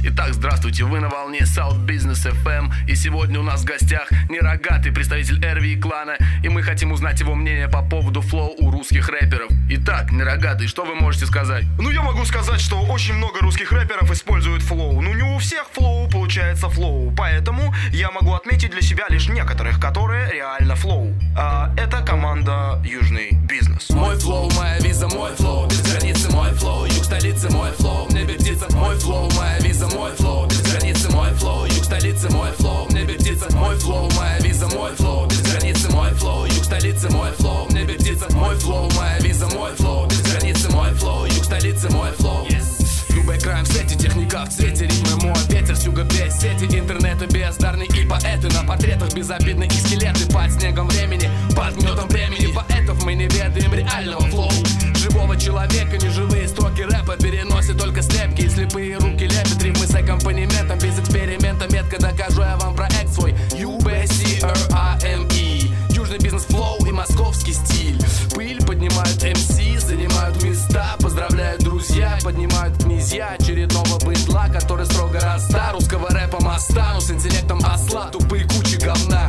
Итак, здравствуйте, вы на волне South Business FM. И сегодня у нас в гостях нерогатый представитель RV клана. И мы хотим узнать его мнение по поводу флоу у русских рэперов. Итак, нерогатый, что вы можете сказать? Ну, я могу сказать, что очень много русских рэперов используют флоу. Ну, не у всех флоу получается флоу. Поэтому я могу отметить для себя лишь некоторых, которые реально флоу. Это команда Южный Бизнес. Мой флоу, моя виза, мой флоу. Без границы мой флоу, юг столицы мой флоу. В небе птица, мой флоу, моя виза, мой флоу. Без границы мой флоу, юг столицы мой флоу. В небе птица, мой флоу, моя виза, мой флоу. Без границы мой флоу, юг столицы мой флоу. В небе птица, мой флоу, моя виза, мой флоу. Без границы мой флоу, юг столицы мой флоу. Любой краем в свете, техника в цвете, ритмы мой ветер, с юга без сети, интернета бездарный и поэты. На портретах безобидные и скелеты под снегом времени, под гнетом времени поэтов. Мы не ведаем реального флоу живого человека, неживые строки рэпа переносят только слепки и слепые руки лепят рифмы с аккомпанементом. Без эксперимента метко докажу я вам проект свой UBCRIME. Южный бизнес флоу и московский стиль. Пыль поднимают МС, занимают места, поздравляют друзья, поднимают князья очередного быдла, который строго раста русского рэпа моста, но с интеллектом осла, тупые кучи говна.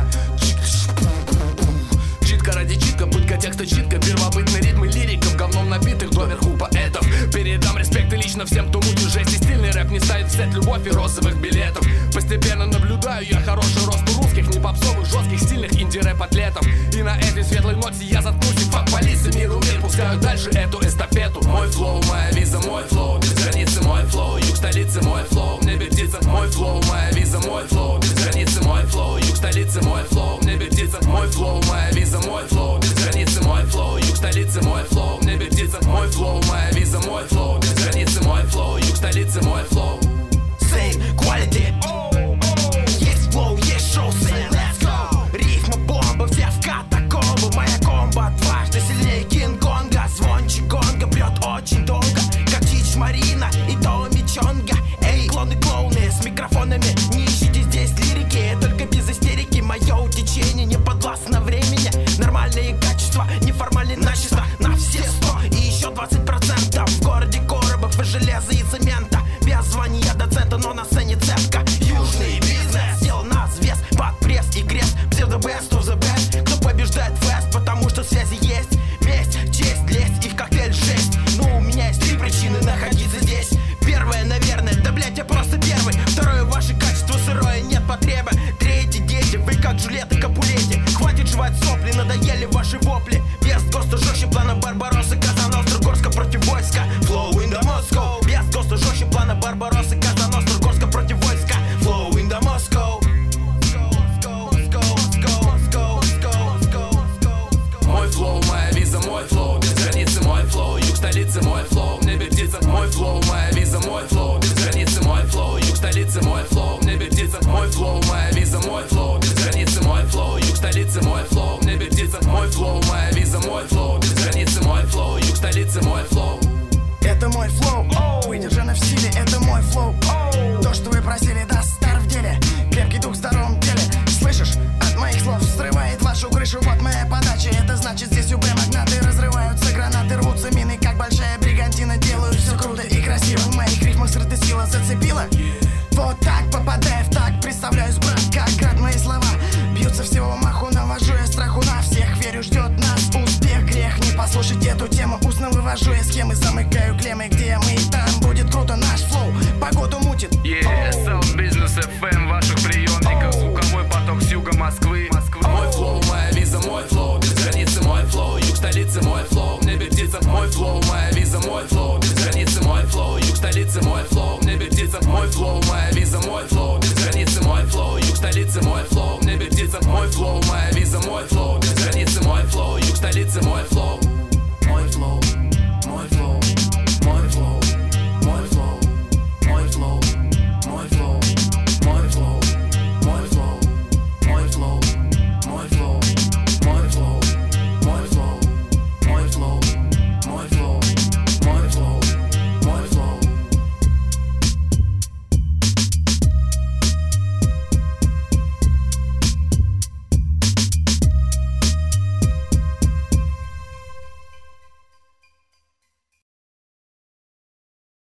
Читка ради читка, пытка текста читка, первобытные ритмы лириков, говном набитых доверху поэтов. Передам респект и лично всем, кто мутит жесть, и стильный рэп не ставит в сет любовь и розовых билетов. Постепенно наблюдаю я хороший рост у русских, не попсовых, жестких, стильных инди-рэп-атлетов. И на этой светлой ноте я заткнусь, и фак полиции миру мир пускаю дальше эту эстафету. Мой флоу, моя виза, мой флоу. Без границы мой флоу, юг столицы мой флоу. В небе птица, мой флоу, моя виза, мой флоу. Без границы мой флоу, юг столицы мой флоу. В небе птица, мой флоу, моя виза, мой флоу. Без границы мой флоу, юг столицы мой флоу. В небе птица, мой флоу, моя виза, мой флоу. Без границы мой флоу, юг столицы мой флоу. Same quality. Есть флоу, есть шоу, say let's go. Рифма бомба, все в катакомбу. Моя комбо дважды сильнее Кинг-Конга. Звончик гонга бьет очень долго, как Чич Марина и Томми Чонга. Эй, клоны-клоуны с микрофонами, не ищите здесь лирики, только без истерики. Мое течение не подвластно времени. Нормальные качества, неформальные начисто. На все 100 и еще 20% в городе коробов и железа и цемента. Без звания доцента, но на сцене цепка. Южный бизнес сел на взвес, под пресс и крест. Pseudo best of the best. Кто побеждает фест, потому что связи есть. Месть, честь, лесть и в коктейль 6. Ну, у меня есть 3 причины находиться здесь. Первая, наверное, да блять, я просто первый. Второе, ваше качество сырое, нет потребы. Третье, дети, вы как Джульетта Капулетти. Хватит жевать сопли, надоели ваши вопли. Без ГОСТа жестче плана Барбаросса, Казаностра, Горска против войска. Flow in the Moscow. Без ГОСТа жестче плана Барбаросса, Казаностра, Горска против войска. Flow in the Moscow. Мой флоу, моя виза, мой флоу. Без границы мой флоу, юг столицы мой флоу. В небе птица, мой флоу, моя виза, мой флоу. Без границы мой флоу, юг столицы мой флоу. В небе птица, мой флоу, моя виза, мой флоу. Без границы мой флоу, юг столицы мой флоу. В небе птица, мой флоу, моя виза, мой флоу. Без границы мой флоу, юг столицы мой флоу. Это мой флоу, выдержано в стиле, это мой флоу. То, что вы просили, даст стар в деле. Крепкий дух в здоровом теле. Слышишь? От моих слов срывает вашу крышу. Вот моя подача, это значит здесь УБ магнаты. Разрываются гранаты, рвутся мины, как большая бригантина. Делаю все круто и красиво. В моих рифмах срыта сила зацепила. Вот так, попадая в так, представляюсь, брат, как град. Мои слова бьются всего маху, навожу я страху на всех. Верю, ждет нас успех, грех не послушать эту тему. Устно вывожу я схемы, замыкаю клеммы. Где мы, там будет круто наш флоу. Погоду мутит. South Business FM, ваших приемников. Звуковой поток с юга Москвы. Мой флоу, моя виза, мой флоу. Без границы мой флоу, юг столицы мой флоу. В небе птица, мой флоу, моя виза, мой флоу. Без границы мой флоу, юг столицы мой флоу. В небе птица, мой флоу,